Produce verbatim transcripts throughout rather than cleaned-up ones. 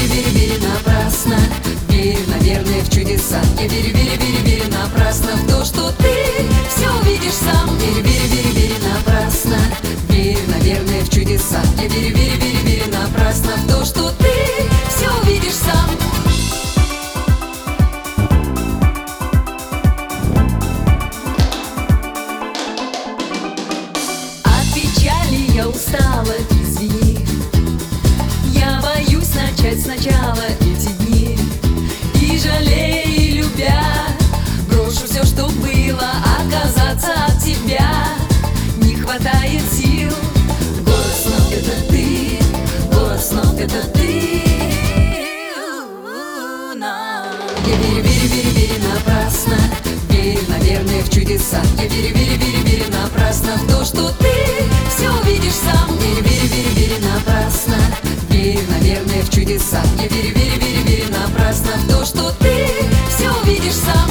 верю, верю напрасно. Верю, наверное, в чудеса. Я верю, верю, верю, верю напрасно в то, что ты все увидишь сам. Верю, верю, верю, верю напрасно. Верю, наверное, в чудеса. Я верю, верю, верю, верю напрасно в то, что ты все увидишь сам. От печали я устала, извини. Я боюсь начать сначала эти дни. И жалея, и любя, брошу все, что было. Отказаться от тебя не хватает сил. Город снов — это ты, город снов — это ты. Я верю, верю, верю, верю напрасно. Верю, наверное, в чудеса. Я верю, верю, верю, верю напрасно в то, что ты все увидишь сам. Верю, верю, верю, верю напрасно. Верю, наверное, в чудеса. Я верю, верю, верю, верю напрасно в то, что ты все увидишь сам.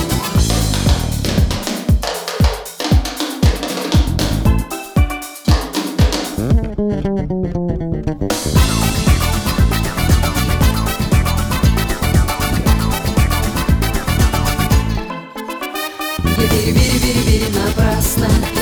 Я верю, верю, верю, верю напрасно.